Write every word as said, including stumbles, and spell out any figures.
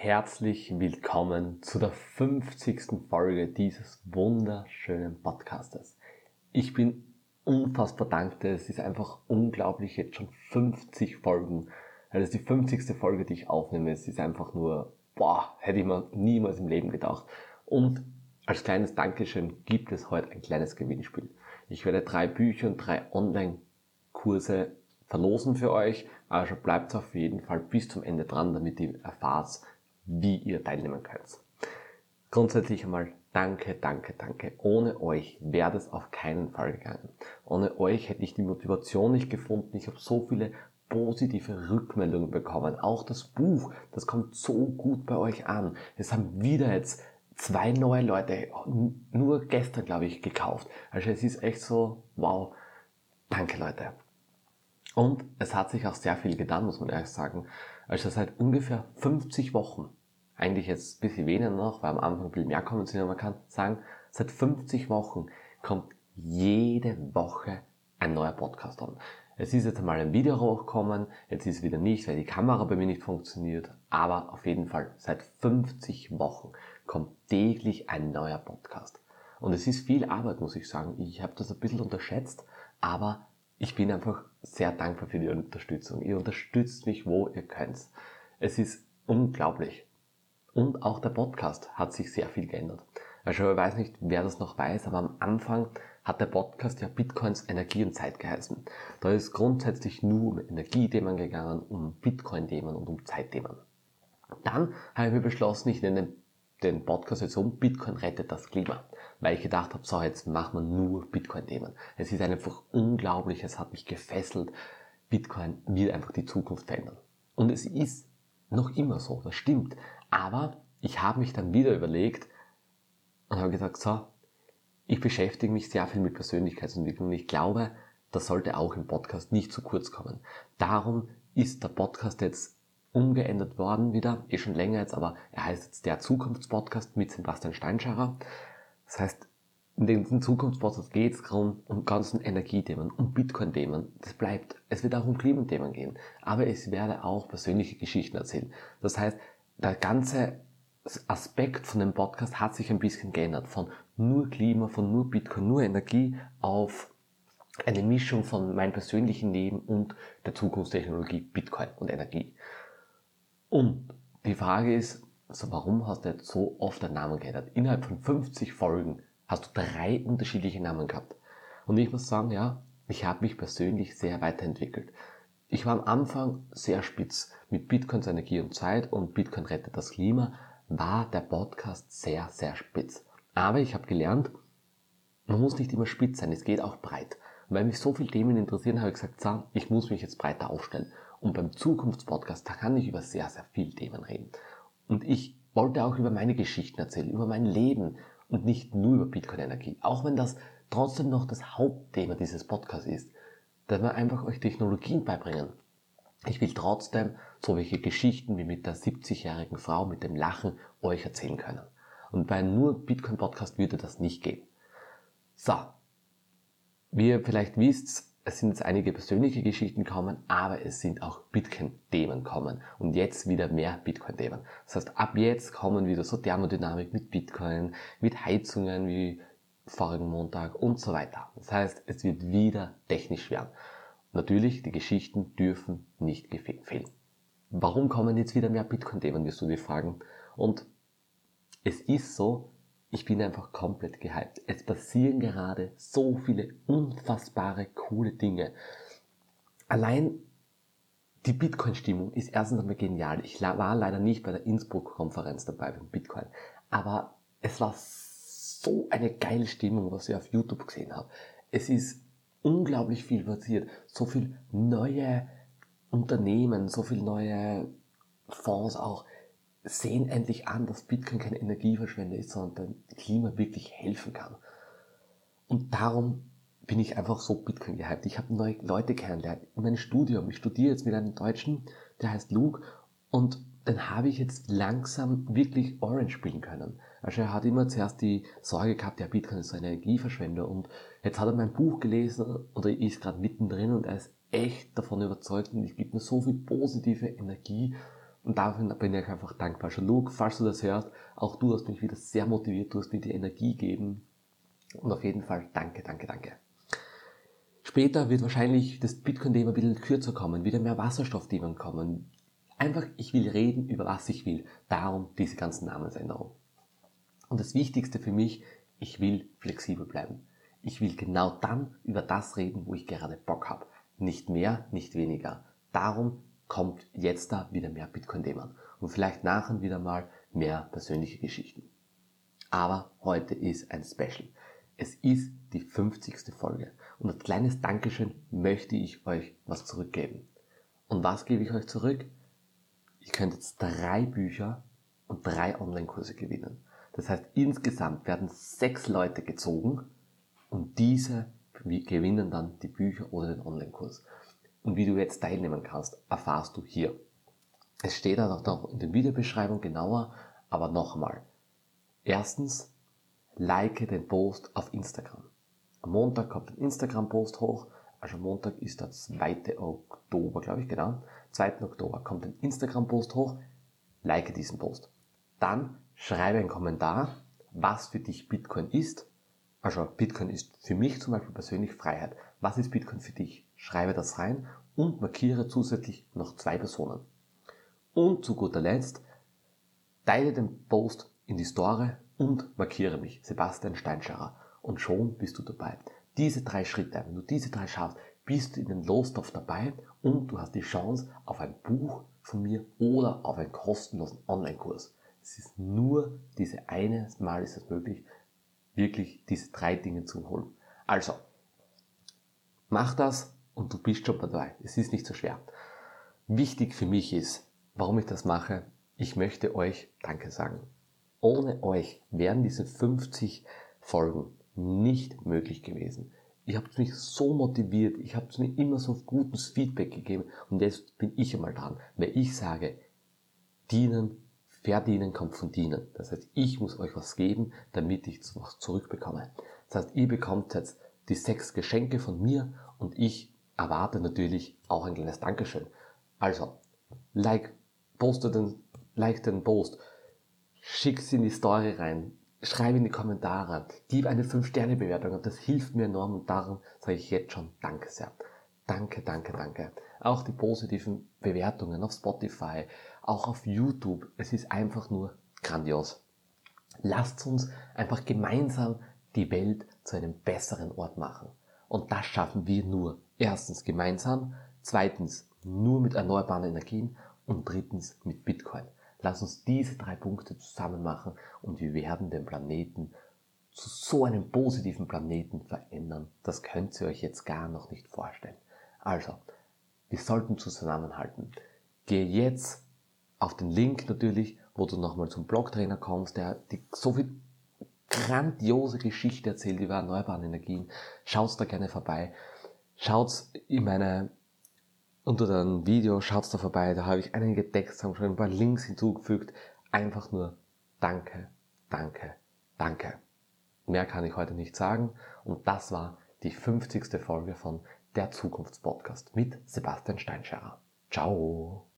herzlich willkommen zu der fünfzigsten Folge dieses wunderschönen Podcastes. Ich bin unfassbar dankbar, es ist einfach unglaublich, jetzt schon fünfzig Folgen. Das ist die fünfzigste Folge, die ich aufnehme. Es ist einfach nur, boah, hätte ich mir niemals im Leben gedacht. Und als kleines Dankeschön gibt es heute ein kleines Gewinnspiel. Ich werde drei Bücher und drei Online-Kurse verlosen für euch, also bleibt auf jeden Fall bis zum Ende dran, damit ihr erfahrt, wie ihr teilnehmen könnt. Grundsätzlich einmal danke, danke, danke. Ohne euch wäre das auf keinen Fall gegangen. Ohne euch hätte ich die Motivation nicht gefunden. Ich habe so viele positive Rückmeldungen bekommen. Auch das Buch, das kommt so gut bei euch an. Es haben wieder jetzt zwei neue Leute, nur gestern glaube ich, gekauft. Also es ist echt so, wow, danke Leute. Und es hat sich auch sehr viel getan, muss man ehrlich sagen. Also seit ungefähr fünfzig Wochen, eigentlich jetzt ein bisschen weniger noch, weil am Anfang ein bisschen mehr kommen sind, aber man kann sagen, seit fünfzig Wochen kommt jede Woche ein neuer Podcast an. Es ist jetzt einmal ein Video hochgekommen, jetzt ist es wieder nicht, weil die Kamera bei mir nicht funktioniert, aber auf jeden Fall seit fünfzig Wochen kommt täglich ein neuer Podcast. Und es ist viel Arbeit, muss ich sagen. Ich habe das ein bisschen unterschätzt, aber ich bin einfach sehr dankbar für die Unterstützung. Ihr unterstützt mich, wo ihr könnt. Es ist unglaublich. Und auch der Podcast hat sich sehr viel geändert. Also ich weiß nicht, wer das noch weiß, aber am Anfang hat der Podcast ja Bitcoins Energie und Zeit geheißen. Da ist grundsätzlich nur um Energiethemen gegangen, um Bitcoin-Themen und um Zeitthemen. Dann habe ich mir beschlossen, ich nenne den Podcast jetzt um Bitcoin rettet das Klima. Weil ich gedacht habe, so jetzt machen wir nur Bitcoin-Themen. Es ist einfach unglaublich, es hat mich gefesselt. Bitcoin wird einfach die Zukunft verändern. Und es ist noch immer so, das stimmt. Aber ich habe mich dann wieder überlegt und habe gesagt, so, ich beschäftige mich sehr viel mit Persönlichkeitsentwicklung und ich glaube, das sollte auch im Podcast nicht zu kurz kommen. Darum ist der Podcast jetzt umgeändert worden wieder, eh schon länger jetzt, aber er heißt jetzt der Zukunftspodcast mit Sebastian Steinscharrer. Das heißt, in diesem Zukunftspodcast geht es um, um ganzen Energiethemen, um Bitcoin-Themen. Das bleibt. Es wird auch um Klimathemen gehen. Aber es werde auch persönliche Geschichten erzählen. Das heißt, der ganze Aspekt von dem Podcast hat sich ein bisschen geändert. Von nur Klima, von nur Bitcoin, nur Energie auf eine Mischung von meinem persönlichen Leben und der Zukunftstechnologie Bitcoin und Energie. Und die Frage ist, also warum hast du jetzt so oft den Namen geändert? Innerhalb von fünfzig Folgen hast du drei unterschiedliche Namen gehabt. Und ich muss sagen, ja, ich habe mich persönlich sehr weiterentwickelt. Ich war am Anfang sehr spitz. Mit Bitcoins Energie und Zeit und Bitcoin rettet das Klima war der Podcast sehr, sehr spitz. Aber ich habe gelernt, man muss nicht immer spitz sein, es geht auch breit. Und weil mich so viele Themen interessieren, habe ich gesagt, so, ich muss mich jetzt breiter aufstellen. Und beim Zukunftspodcast, da kann ich über sehr, sehr viele Themen reden. Und ich wollte auch über meine Geschichten erzählen, über mein Leben und nicht nur über Bitcoin-Energie. Auch wenn das trotzdem noch das Hauptthema dieses Podcasts ist, dass wir einfach euch Technologien beibringen. Ich will trotzdem so welche Geschichten wie mit der siebzigjährigen Frau mit dem Lachen euch erzählen können. Und bei nur Bitcoin-Podcast würde das nicht gehen. So, wie ihr vielleicht wisst, es sind jetzt einige persönliche Geschichten gekommen, aber es sind auch Bitcoin-Themen gekommen. Und jetzt wieder mehr Bitcoin-Themen. Das heißt, ab jetzt kommen wieder so Thermodynamik mit Bitcoin, mit Heizungen wie vorigen Montag und so weiter. Das heißt, es wird wieder technisch werden. Natürlich, die Geschichten dürfen nicht fehlen. Warum kommen jetzt wieder mehr Bitcoin-Themen, wirst du dir fragen. Und es ist so, ich bin einfach komplett gehypt. Es passieren gerade so viele unfassbare, coole Dinge. Allein die Bitcoin-Stimmung ist erstens einmal genial. Ich war leider nicht bei der Innsbruck-Konferenz dabei beim Bitcoin. Aber es war so eine geile Stimmung, was ich auf YouTube gesehen habe. Es ist unglaublich viel passiert. So viel neue Unternehmen, so viel neue Fonds auch sehen endlich an, dass Bitcoin keine Energieverschwender ist, sondern dem Klima wirklich helfen kann. Und darum bin ich einfach so Bitcoin gehypt. Ich habe neue Leute kennengelernt in meinem Studium. Ich studiere jetzt mit einem Deutschen, der heißt Luke, und dann habe ich jetzt langsam wirklich Orange spielen können. Also er hat immer zuerst die Sorge gehabt, ja, Bitcoin ist so ein Energieverschwender, und jetzt hat er mein Buch gelesen oder ist gerade mittendrin und er ist echt davon überzeugt und es gibt mir so viel positive Energie Und dafür bin ich einfach dankbar. Also Luke, falls du das hörst, auch du hast mich wieder sehr motiviert, du hast mir die Energie gegeben. Und auf jeden Fall danke, danke, danke. Später wird wahrscheinlich das Bitcoin-Thema ein bisschen kürzer kommen, wieder mehr Wasserstoffthemen kommen. Einfach, ich will reden, über was ich will. Darum diese ganzen Namensänderungen. Und das Wichtigste für mich, ich will flexibel bleiben. Ich will genau dann über das reden, wo ich gerade Bock habe. Nicht mehr, nicht weniger. Darum kommt jetzt da wieder mehr Bitcoin-Themen. Und vielleicht nachher wieder mal mehr persönliche Geschichten. Aber heute ist ein Special. Es ist die fünfzigste Folge. Und als kleines Dankeschön möchte ich euch was zurückgeben. Und was gebe ich euch zurück? Ihr könnt jetzt drei Bücher und drei Online-Kurse gewinnen. Das heißt, insgesamt werden sechs Leute gezogen und diese gewinnen dann die Bücher oder den Online-Kurs. Und wie du jetzt teilnehmen kannst, erfahrst du hier. Es steht dann auch noch in der Videobeschreibung genauer, aber nochmal. Erstens, like den Post auf Instagram. Am Montag kommt ein Instagram-Post hoch, also Montag ist der zweite Oktober, glaube ich, genau. zweiten Oktober kommt ein Instagram-Post hoch, like diesen Post. Dann schreibe einen Kommentar, was für dich Bitcoin ist. Also Bitcoin ist für mich zum Beispiel persönlich Freiheit. Was ist Bitcoin für dich? Schreibe das rein und markiere zusätzlich noch zwei Personen. Und zu guter Letzt, teile den Post in die Story und markiere mich, Sebastian Steinscherer. Und schon bist du dabei. Diese drei Schritte, wenn du diese drei schaffst, bist du in den Lostopf dabei und du hast die Chance auf ein Buch von mir oder auf einen kostenlosen Online-Kurs. Es ist nur diese eine Mal ist es möglich, wirklich diese drei Dinge zu holen. Also, mach das und du bist schon dabei. Es ist nicht so schwer. Wichtig für mich ist, warum ich das mache, ich möchte euch Danke sagen. Ohne euch wären diese fünfzig Folgen nicht möglich gewesen. Ihr habt mich so motiviert, ich habe mir immer so gutes Feedback gegeben und jetzt bin ich einmal dran, weil ich sage, dienen, verdienen kommt von dienen. Das heißt, ich muss euch was geben, damit ich was zurückbekomme. Das heißt, ihr bekommt jetzt die sechs Geschenke von mir und ich erwarte natürlich auch ein kleines Dankeschön. Also, like, poste den, like den Post, schick's in die Story rein, schreibe in die Kommentare, gib eine fünf Sterne Bewertung und das hilft mir enorm und darum sage ich jetzt schon Danke sehr. Danke, danke, danke. Auch die positiven Bewertungen auf Spotify, auch auf YouTube, es ist einfach nur grandios. Lasst uns einfach gemeinsam die Welt zu einem besseren Ort machen. Und das schaffen wir nur erstens gemeinsam, zweitens nur mit erneuerbaren Energien und drittens mit Bitcoin. Lass uns diese drei Punkte zusammen machen und wir werden den Planeten zu so einem positiven Planeten verändern. Das könnt ihr euch jetzt gar noch nicht vorstellen. Also, wir sollten zusammenhalten. Geh jetzt auf den Link natürlich, wo du nochmal zum Blogtrainer kommst, der die so viel grandiose Geschichte erzählt über erneuerbare Energien. Schaut da gerne vorbei. Schaut in meine unter dem Video, schaut da vorbei, da habe ich einige Texte schon ein paar Links hinzugefügt. Einfach nur Danke, danke, danke. Mehr kann ich heute nicht sagen und das war die fünfzigste Folge von Der Zukunftspodcast mit Sebastian Steinscherer. Ciao!